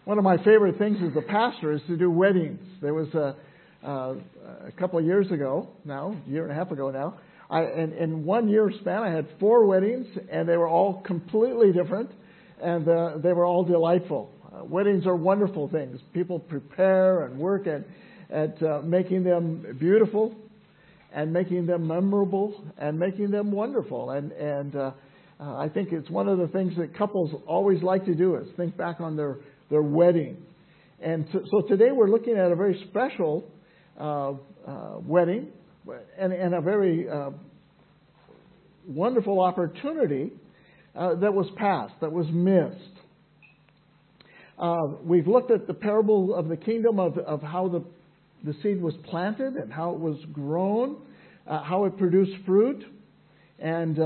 One of my favorite things as a pastor is to do weddings. There was a couple of years ago now, a year and a half ago now, in 1 year span, I had 4 weddings, and they were all completely different, and they were all delightful. Weddings are wonderful things. People prepare and work at making them beautiful, and making them memorable, and making them wonderful. And I think it's one of the things that couples always like to do is think back on their wedding. And so today we're looking at a very special wedding and a very wonderful opportunity that was passed, that was missed. We've looked at the parable of the kingdom of how the seed was planted and how it was grown, how it produced fruit. And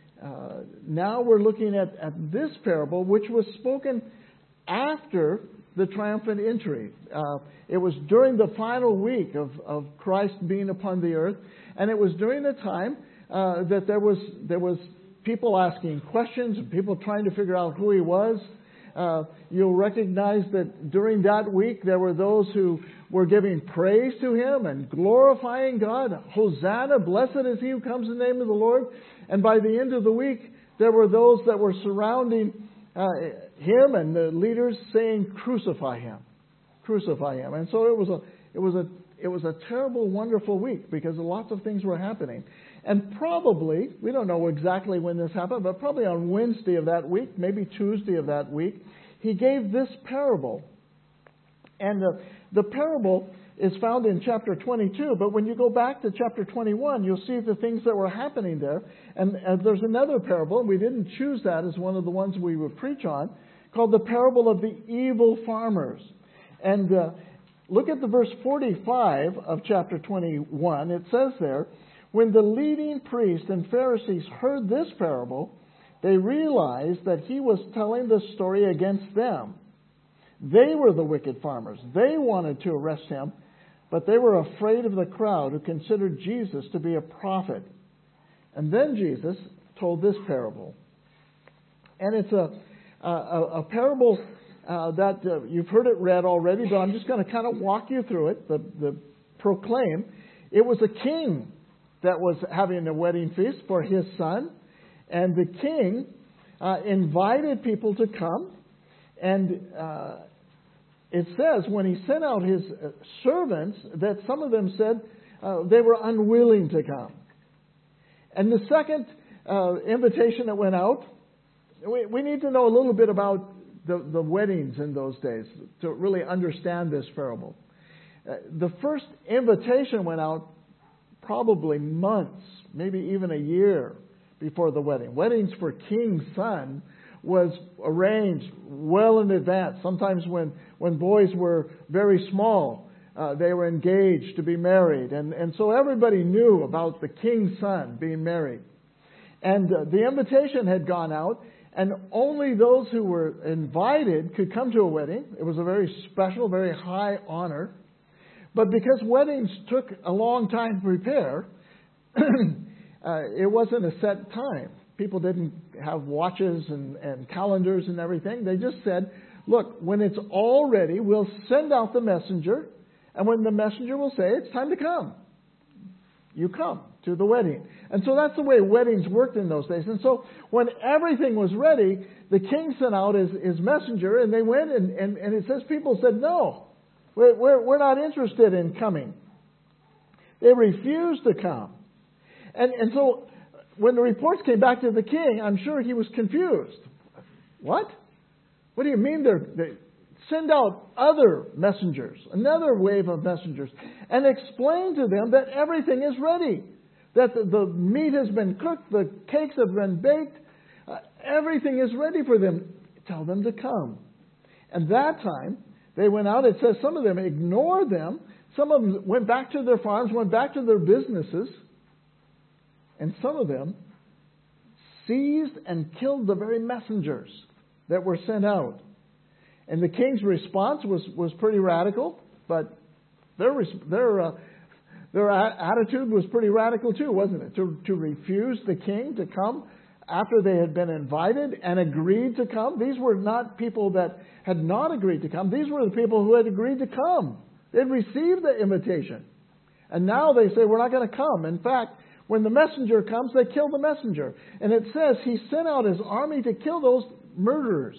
now we're looking at this parable, which was spoken after the triumphant entry. It was during the final week of Christ being upon the earth, and it was during the time that there was people asking questions and people trying to figure out who he was. You'll recognize that during that week there were those who were giving praise to him and glorifying God. Hosanna, blessed is he who comes in the name of the Lord. And by the end of the week, there were those that were surrounding him and the leaders saying, "Crucify him, crucify him." And so it was a terrible, wonderful week because lots of things were happening. And probably, we don't know exactly when this happened, but probably on Wednesday of that week, maybe Tuesday of that week, he gave this parable. And the parable is found in chapter 22, but when you go back to chapter 21, you'll see the things that were happening there. And there's another parable, and we didn't choose that as one of the ones we would preach on, called the parable of the evil farmers. And look at the verse 45 of chapter 21. It says there, "When the leading priests and Pharisees heard this parable, they realized that he was telling the story against them. They were the wicked farmers. They wanted to arrest him, but they were afraid of the crowd who considered Jesus to be a prophet." And then Jesus told this parable. And it's a parable that you've heard it read already, but I'm just going to kind of walk you through it. The proclaim. It was a king that was having a wedding feast for his son. And the king invited people to come. And it says when he sent out his servants that some of them said they were unwilling to come. And the second invitation that went out, we need to know a little bit about the weddings in those days to really understand this parable. The first invitation went out probably months, maybe even a year before the wedding. Weddings for king's son was arranged well in advance. Sometimes when boys were very small, they were engaged to be married. And so everybody knew about the king's son being married. And the invitation had gone out, and only those who were invited could come to a wedding. It was a very special, very high honor. But because weddings took a long time to prepare, it wasn't a set time. People didn't have watches and calendars and everything. They just said, "Look, when it's all ready, we'll send out the messenger. And when the messenger will say, 'It's time to come,' you come to the wedding." And so that's the way weddings worked in those days. And so when everything was ready, the king sent out his messenger, and they went, and it says people said, "No. We're not interested in coming." They refused to come. And so when the reports came back to the king, I'm sure he was confused. What? What do you mean they send out other messengers, another wave of messengers, and explain to them that everything is ready, that the meat has been cooked, the cakes have been baked, everything is ready for them. Tell them to come. And that time, they went out. It says some of them ignored them. Some of them went back to their farms, went back to their businesses. And some of them seized and killed the very messengers that were sent out. And the king's response was pretty radical, but their attitude was pretty radical too, wasn't it? To refuse the king to come after they had been invited and agreed to come. These were not people that had not agreed to come. These were the people who had agreed to come. They'd received the invitation. And now they say, we're not going to come. In fact, when the messenger comes, they kill the messenger. And it says he sent out his army to kill those murderers,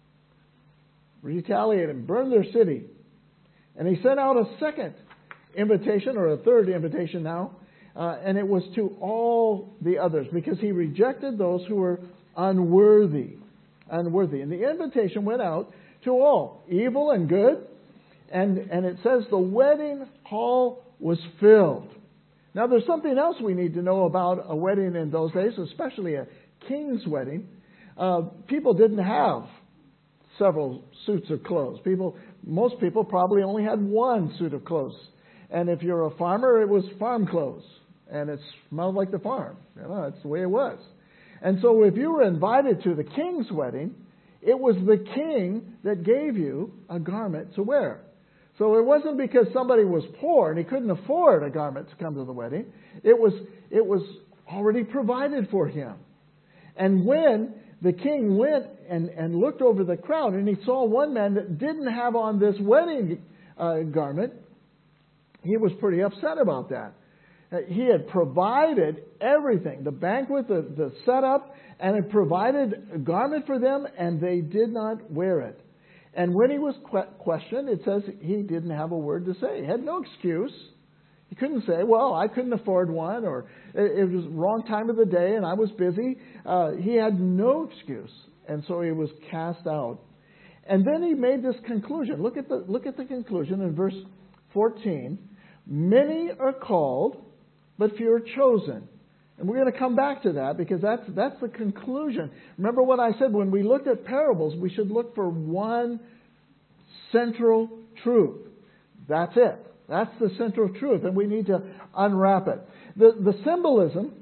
retaliate and burn their city. And he sent out a second invitation, or a third invitation now, and it was to all the others, because he rejected those who were unworthy. Unworthy. And the invitation went out to all, evil and good. And it says the wedding hall was filled. Now there's something else we need to know about a wedding in those days, especially a king's wedding. People didn't have several suits of clothes. Most people probably only had one suit of clothes. And if you're a farmer, it was farm clothes. And it smelled like the farm. That's the way it was. And so if you were invited to the king's wedding, it was the king that gave you a garment to wear. So it wasn't because somebody was poor and he couldn't afford a garment to come to the wedding. It was already provided for him. And when the king went and looked over the crowd and he saw one man that didn't have on this wedding garment, he was pretty upset about that. He had provided everything, the banquet, the setup, and had provided a garment for them, and they did not wear it. And when he was questioned, it says he didn't have a word to say. He had no excuse. He couldn't say, well, I couldn't afford one, or it was the wrong time of the day and I was busy. He had no excuse. And so he was cast out. And then he made this conclusion. Look at the conclusion in verse 14. Many are called, but few are chosen. And we're going to come back to that because that's the conclusion. Remember what I said, when we look at parables, we should look for one central truth. That's it. That's the central truth, and we need to unwrap it. The symbolism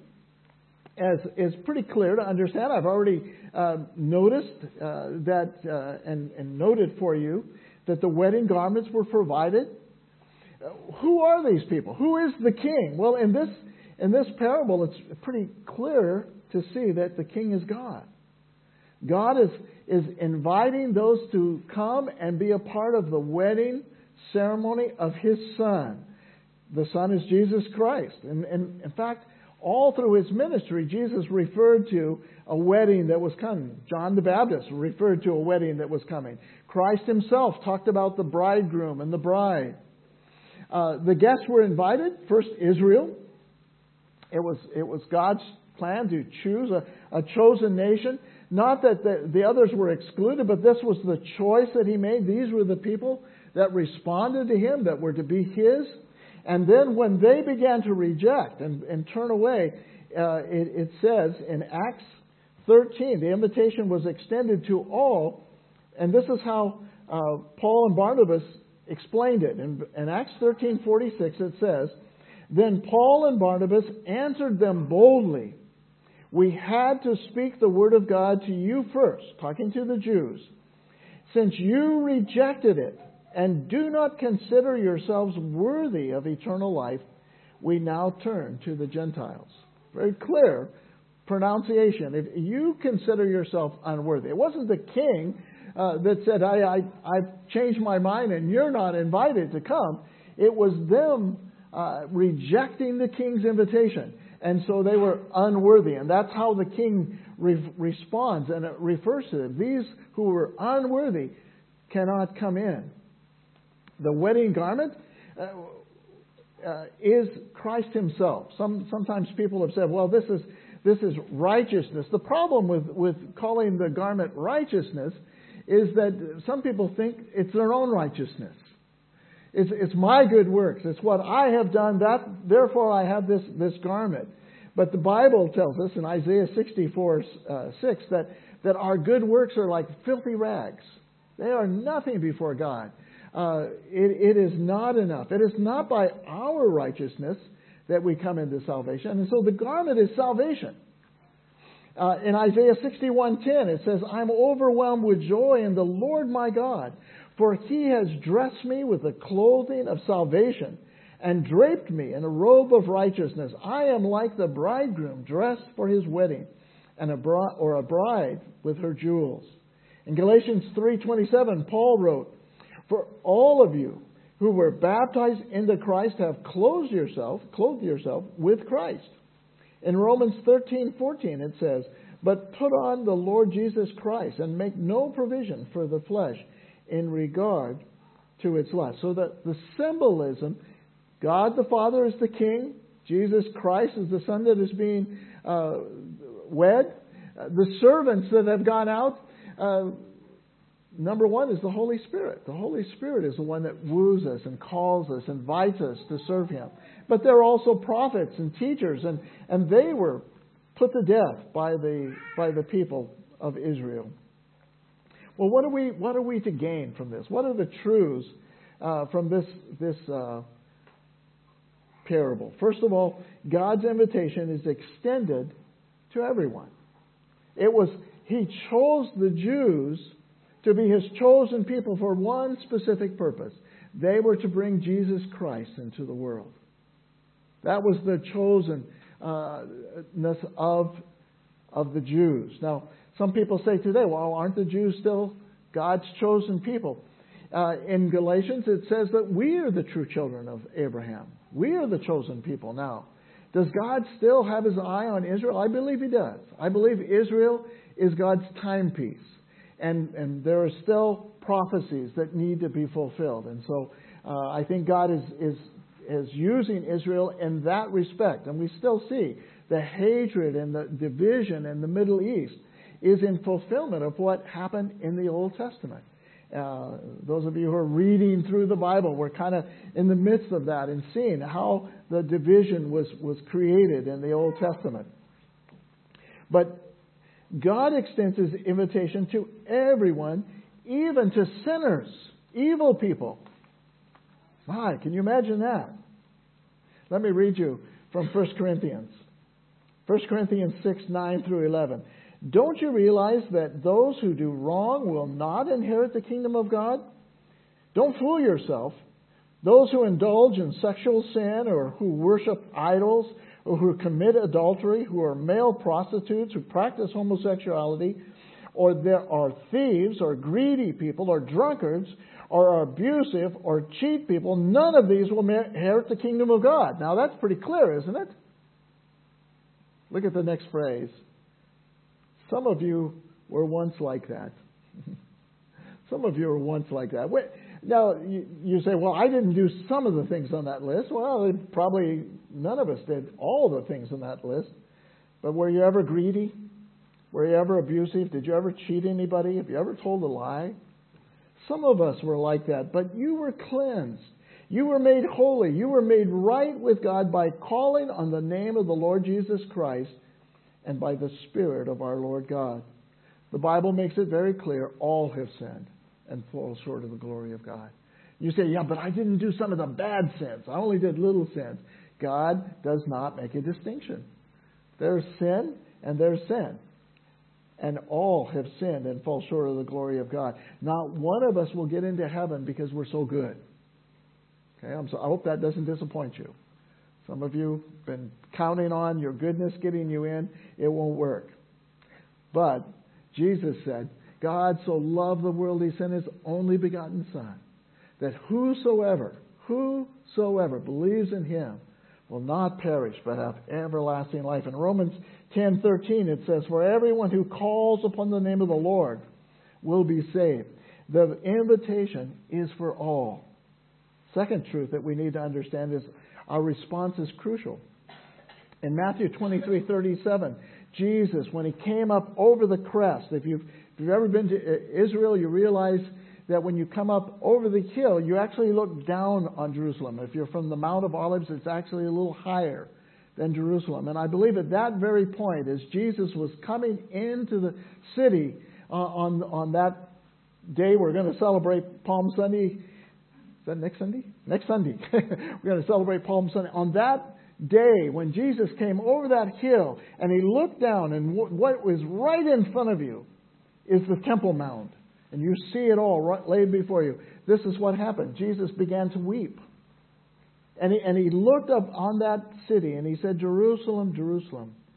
is pretty clear to understand. I've already noticed that and noted for you that the wedding garments were provided. Who are these people? Who is the king? Well, in this parable, it's pretty clear to see that the king is God. God is inviting those to come and be a part of the wedding ceremony of His Son. The Son is Jesus Christ. And in fact, all through His ministry, Jesus referred to a wedding that was coming. John the Baptist referred to a wedding that was coming. Christ Himself talked about the bridegroom and the bride. The guests were invited. First, Israel. It was God's plan to choose a chosen nation. Not that the others were excluded, but this was the choice that He made. These were the people that responded to Him, that were to be His. And then when they began to reject and turn away, it says in Acts 13, the invitation was extended to all. And this is how Paul and Barnabas explained it. In Acts 13:46 it says, "Then Paul and Barnabas answered them boldly, 'We had to speak the word of God to you first,'" talking to the Jews, "'since you rejected it and do not consider yourselves worthy of eternal life, we now turn to the Gentiles.'" Very clear pronunciation. If you consider yourself unworthy, it wasn't the king that said, I've changed my mind and you're not invited to come. It was them rejecting the king's invitation. And so they were unworthy. And that's how the king responds. And it refers to them. These who were unworthy cannot come in. The wedding garment is Christ Himself. Sometimes people have said, well, this is righteousness. The problem with calling the garment righteousness is that some people think it's their own righteousness. It's my good works. It's what I have done. Therefore I have this garment. But the Bible tells us in Isaiah 64:6 that our good works are like filthy rags. They are nothing before God. It is not enough. It is not by our righteousness that we come into salvation. And so the garment is salvation. In Isaiah 61:10 it says, "I'm overwhelmed with joy in the Lord my God, for He has dressed me with the clothing of salvation and draped me in a robe of righteousness. I am like the bridegroom dressed for his wedding, and a bride with her jewels. In Galatians 3:27, Paul wrote, "For all of you who were baptized into Christ have clothed yourself with Christ." In Romans 13:14 it says, "But put on the Lord Jesus Christ and make no provision for the flesh in regard to its lust." So that the symbolism, God the Father is the King, Jesus Christ is the Son that is being wed. The servants that have gone out, number one is the Holy Spirit. The Holy Spirit is the one that woos us and calls us, invites us to serve Him. But there are also prophets and teachers, and they were put to death by the people of Israel. Well, what are we to gain from this? What are the truths from this parable? First of all, God's invitation is extended to everyone. He chose the Jews to be His chosen people for one specific purpose. They were to bring Jesus Christ into the world. That was the chosenness of the Jews. Now, some people say today, well, aren't the Jews still God's chosen people? In Galatians, it says that we are the true children of Abraham. We are the chosen people now. Does God still have His eye on Israel? I believe He does. I believe Israel is God's timepiece. And there are still prophecies that need to be fulfilled. And so I think God is using Israel in that respect. And we still see the hatred and the division in the Middle East is in fulfillment of what happened in the Old Testament. Those of you who are reading through the Bible, we're kind of in the midst of that and seeing how the division was created in the Old Testament. But God extends His invitation to everyone, even to sinners, evil people. My, can you imagine that? Let me read you from 1 Corinthians. 1 Corinthians 6:9 through 11. "Don't you realize that those who do wrong will not inherit the kingdom of God? Don't fool yourself. Those who indulge in sexual sin, or who worship idols, or who commit adultery, who are male prostitutes, who practice homosexuality, or there are thieves, or greedy people, or drunkards, or are abusive, or cheat people, none of these will inherit the kingdom of God." Now that's pretty clear, isn't it? Look at the next phrase. Some of you were once like that. Some of you were once like that. Now, you say, well, I didn't do some of the things on that list. Well, probably none of us did all the things on that list. But were you ever greedy? Were you ever abusive? Did you ever cheat anybody? Have you ever told a lie? Some of us were like that, but you were cleansed. You were made holy. You were made right with God by calling on the name of the Lord Jesus Christ and by the Spirit of our Lord God. The Bible makes it very clear, all have sinned and fall short of the glory of God. You say, yeah, but I didn't do some of the bad sins. I only did little sins. God does not make a distinction. There's sin and there's sin. And all have sinned and fall short of the glory of God. Not one of us will get into heaven because we're so good. Okay, I hope that doesn't disappoint you. Some of you have been counting on your goodness getting you in. It won't work. But Jesus said, God so loved the world, He sent His only begotten Son, that whosoever believes in Him will not perish, but have everlasting life. In Romans 10:13 it says, for everyone who calls upon the name of the Lord will be saved. The invitation is for all. Second truth that we need to understand is our response is crucial. In Matthew 23:37, Jesus, when He came up over the crest, if you've ever been to Israel, you realize that when you come up over the hill, you actually look down on Jerusalem. If you're from the Mount of Olives, it's actually a little higher than Jerusalem. And I believe at that very point, as Jesus was coming into the city on that day, we're going to celebrate Palm Sunday. Is that next Sunday? Next Sunday. We're going to celebrate Palm Sunday. On that day, when Jesus came over that hill and He looked down, and what was right in front of you is the Temple Mount. And you see it all right, laid before you. This is what happened. Jesus began to weep. And he looked up on that city and He said, Jerusalem, Jerusalem,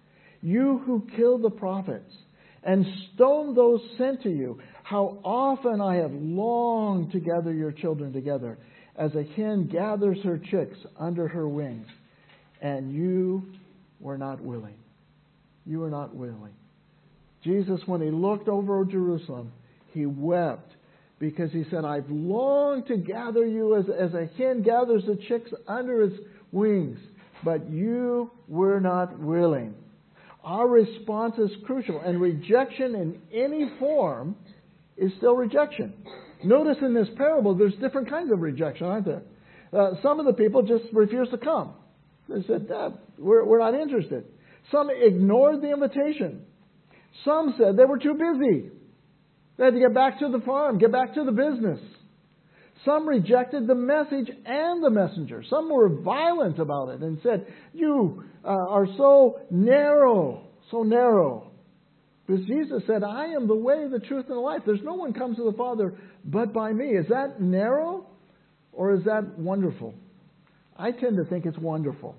You who killed the prophets and stoned those sent to you, how often I have longed to gather your children together, as a hen gathers her chicks under her wings, and you were not willing. You were not willing. Jesus, when He looked over Jerusalem, He wept because He said, I've longed to gather you as a hen gathers the chicks under its wings, but you were not willing. Our response is crucial, and rejection in any form is still rejection. Notice in this parable, there's different kinds of rejection, aren't there? Some of the people just refused to come. They said, we're not interested. Some ignored the invitation. Some said they were too busy. They had to get back to the farm, get back to the business. Some rejected the message and the messenger. Some were violent about it and said, you are so narrow, so narrow. Because Jesus said, I am the way, the truth, and the life. There's no one comes to the Father but by me. Is that narrow or is that wonderful? I tend to think it's wonderful.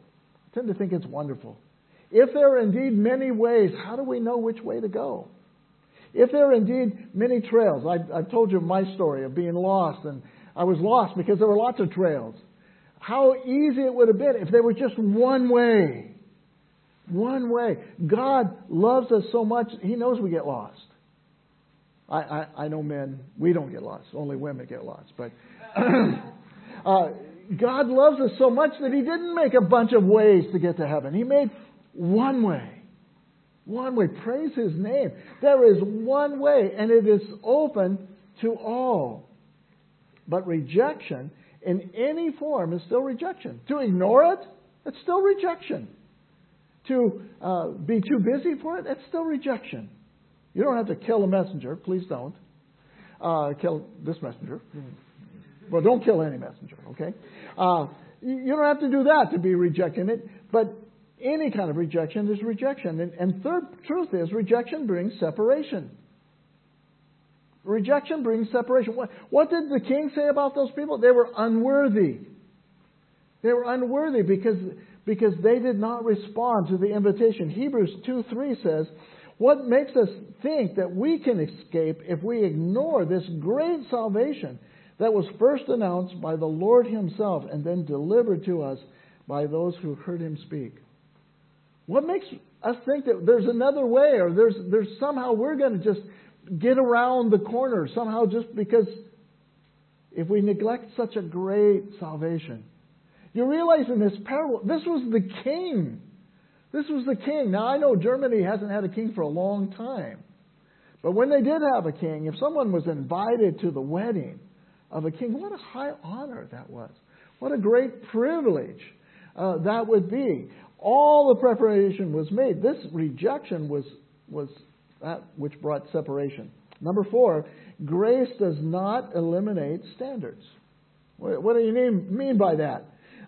If there are indeed many ways, how do we know which way to go? If there are indeed many trails, I've told you my story of being lost, and I was lost because there were lots of trails. How easy it would have been if there was just one way. One way. God loves us so much, He knows we get lost. I know men, we don't get lost. Only women get lost. But God loves us so much that He didn't make a bunch of ways to get to heaven. He made one way. One way. Praise His name. There is one way, and it is open to all. But rejection in any form is still rejection. To ignore it, it's still rejection. To be too busy for it, it's still rejection. You don't have to kill a messenger. Please don't. Kill this messenger. Well, don't kill any messenger, okay? You don't have to do that to be rejecting it. But any kind of rejection is rejection. And third truth is rejection brings separation. Rejection brings separation. What did the king say about those people? They were unworthy. They were unworthy because they did not respond to the invitation. Hebrews 2:3 says, what makes us think that we can escape if we ignore this great salvation that was first announced by the Lord Himself and then delivered to us by those who heard Him speak? What makes us think that there's another way, or there's somehow we're going to just get around the corner somehow, just because if we neglect such a great salvation? You realize in this parable, this was the king. This was the king. Now, I know Germany hasn't had a king for a long time. But when they did have a king, if someone was invited to the wedding of a king, what a high honor that was. What a great privilege that would be. All the preparation was made. This rejection was that which brought separation. Number 4, grace does not eliminate standards. What do you mean by that?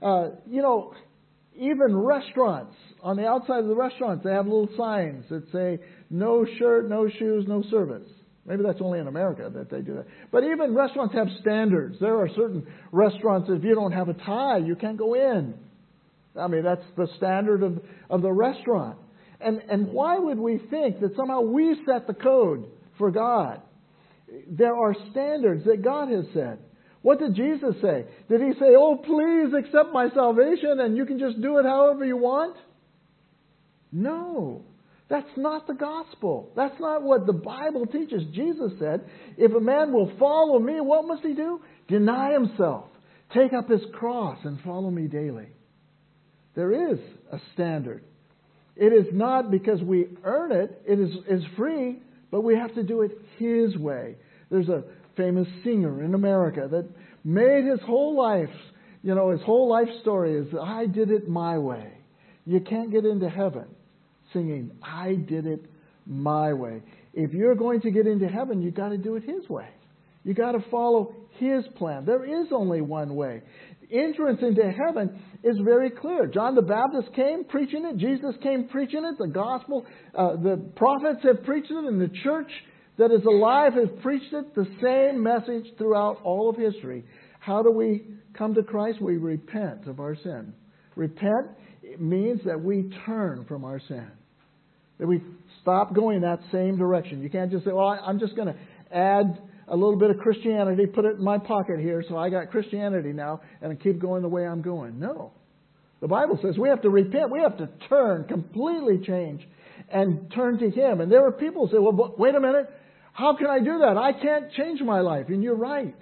Even restaurants, on the outside of the restaurants, they have little signs that say, no shirt, no shoes, no service. Maybe that's only in America that they do that. But even restaurants have standards. There are certain restaurants, if you don't have a tie, you can't go in. I mean, that's the standard of the restaurant. And why would we think that somehow we set the code for God? There are standards that God has set. What did Jesus say? Did He say, oh, please accept my salvation and you can just do it however you want? No. That's not the gospel. That's not what the Bible teaches. Jesus said, if a man will follow me, what must he do? Deny himself. Take up his cross and follow me daily. There is a standard. It is not because we earn it. It is free, but we have to do it His way. There's a famous singer in America that made his whole life, his whole life story is, I did it my way. You can't get into heaven singing, I did it my way. If you're going to get into heaven, you've got to do it His way. You've got to follow His plan. There is only one way. Entrance into heaven is very clear. John the Baptist came preaching it. Jesus came preaching it. The gospel, the prophets have preached it, and the church that is alive has preached it. The same message throughout all of history. How do we come to Christ? We repent of our sin. Repent means that we turn from our sin. That we stop going that same direction. You can't just say, well, I'm just going to add a little bit of Christianity, put it in my pocket here, so I got Christianity now, and keep going the way I'm going. No. The Bible says we have to repent. We have to turn, completely change, and turn to Him. And there are people who say, well, wait a minute. How can I do that? I can't change my life. And you're right.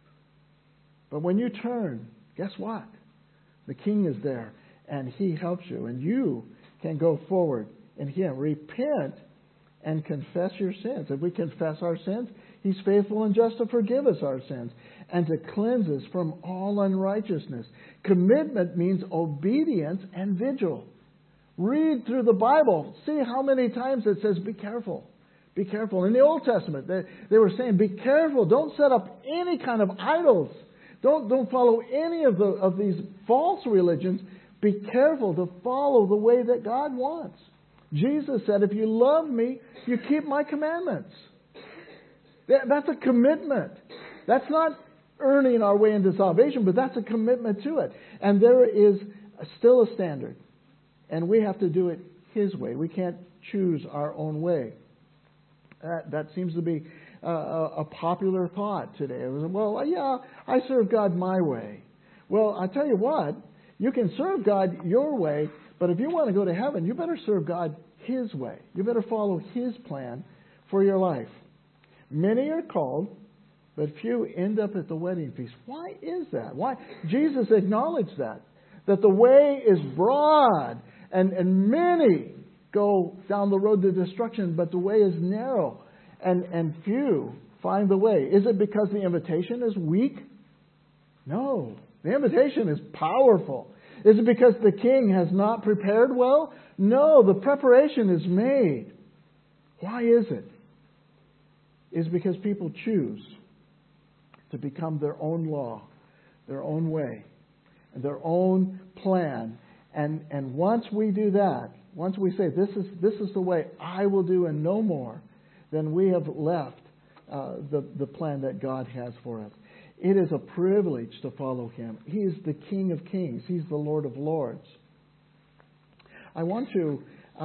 But when you turn, guess what? The King is there, and He helps you. And you can go forward in Him. Repent and confess your sins. If we confess our sins, He's faithful and just to forgive us our sins and to cleanse us from all unrighteousness. Commitment means obedience and vigil. Read through the Bible. See how many times it says, be careful. Be careful. In the Old Testament, they were saying, be careful. Don't set up any kind of idols. Don't follow any of these false religions. Be careful to follow the way that God wants. Jesus said, if you love me, you keep my commandments. That's a commitment. That's not earning our way into salvation, but that's a commitment to it. And there is still a standard. And we have to do it His way. We can't choose our own way. That seems to be a popular thought today. It was, well, yeah, I serve God my way. Well, I tell you what, you can serve God your way, but if you want to go to heaven, you better serve God His way. You better follow His plan for your life. Many are called, but few end up at the wedding feast. Why is that? Why? Jesus acknowledged that the way is broad and many go down the road to destruction, but the way is narrow and few find the way. Is it because the invitation is weak? No. The invitation is powerful. Is it because the King has not prepared well? No, the preparation is made. Why is it? Is because people choose to become their own law, their own way, and their own plan. And once we do that, once we say, this is the way I will do and no more, then we have left the plan that God has for us. It is a privilege to follow Him. He is the King of Kings. He's the Lord of Lords. I want to,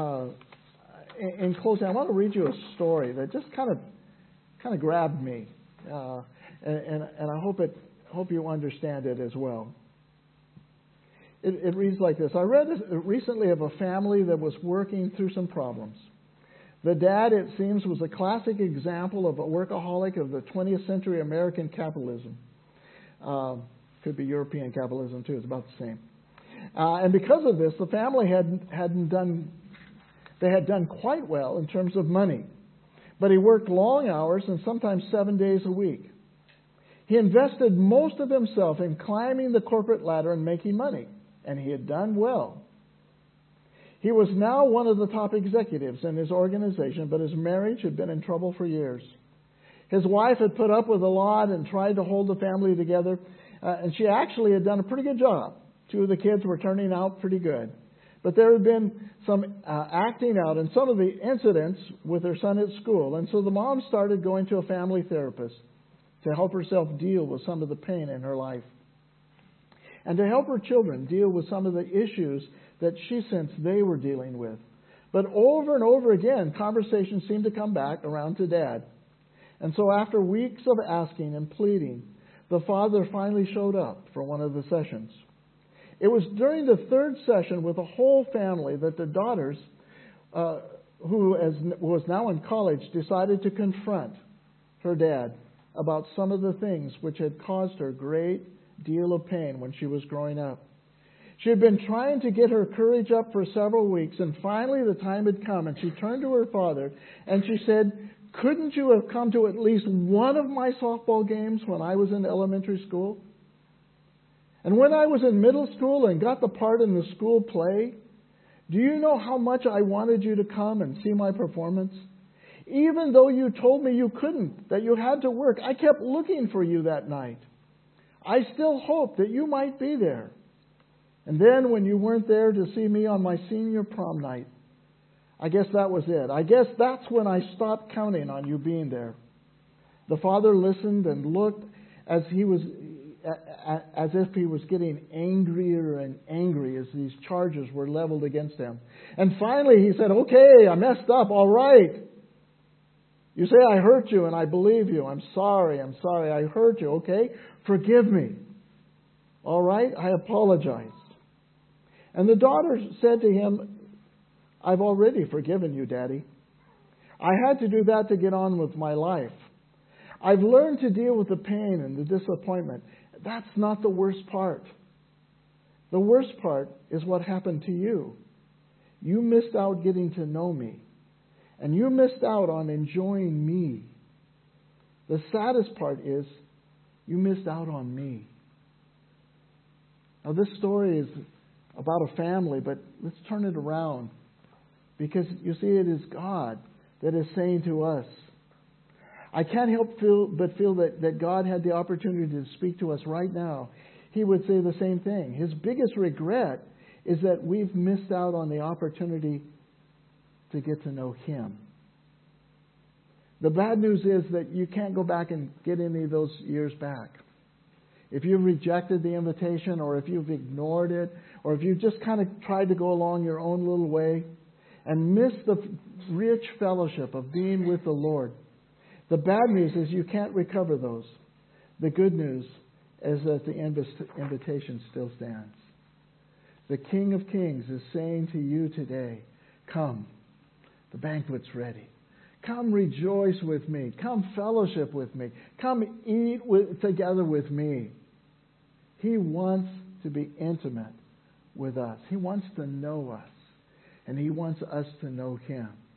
in closing, I want to read you a story that just kind of grabbed me, and I hope you understand it as well. It reads like this. I read recently of a family that was working through some problems. The dad, it seems, was a classic example of a workaholic of the 20th century American capitalism. Could be European capitalism too. It's about the same. And because of this, the family had done quite well in terms of money. But he worked long hours and sometimes 7 days a week. He invested most of himself in climbing the corporate ladder and making money. And he had done well. He was now one of the top executives in his organization, but his marriage had been in trouble for years. His wife had put up with a lot and tried to hold the family together, and she actually had done a pretty good job. 2 of the kids were turning out pretty good. But there had been some acting out and some of the incidents with her son at school. And so the mom started going to a family therapist to help herself deal with some of the pain in her life. And to help her children deal with some of the issues that she sensed they were dealing with. But over and over again, conversations seemed to come back around to Dad. And so after weeks of asking and pleading, the father finally showed up for one of the sessions. It was during the 3rd session with the whole family that the daughters, who was now in college, decided to confront her dad about some of the things which had caused her great deal of pain when she was growing up. She had been trying to get her courage up for several weeks, and finally the time had come, and she turned to her father and she said, "Couldn't you have come to at least one of my softball games when I was in elementary school? And when I was in middle school and got the part in the school play, do you know how much I wanted you to come and see my performance? Even though you told me you couldn't, that you had to work, I kept looking for you that night. I still hoped that you might be there. And then when you weren't there to see me on my senior prom night, I guess that was it. I guess that's when I stopped counting on you being there." The father listened and looked as he was as if he was getting angrier and angry as these charges were leveled against him. And finally he said, okay, I messed up, all right. You say I hurt you and I believe you. I'm sorry, I hurt you, okay? Forgive me. All right, I apologize. And the daughter said to him, I've already forgiven you, Daddy. I had to do that to get on with my life. I've learned to deal with the pain and the disappointment. That's not the worst part. The worst part is what happened to you. You missed out getting to know me. And you missed out on enjoying me. The saddest part is you missed out on me. Now this story is about a family, but let's turn it around. Because you see, it is God that is saying to us, I can't help but feel that God had the opportunity to speak to us right now. He would say the same thing. His biggest regret is that we've missed out on the opportunity to get to know Him. The bad news is that you can't go back and get any of those years back. If you've rejected the invitation, or if you've ignored it, or if you've just kind of tried to go along your own little way and missed the rich fellowship of being with the Lord, the bad news is you can't recover those. The good news is that the invitation still stands. The King of Kings is saying to you today, come, the banquet's ready. Come rejoice with me. Come fellowship with me. Come eat together with me. He wants to be intimate with us. He wants to know us. And He wants us to know Him.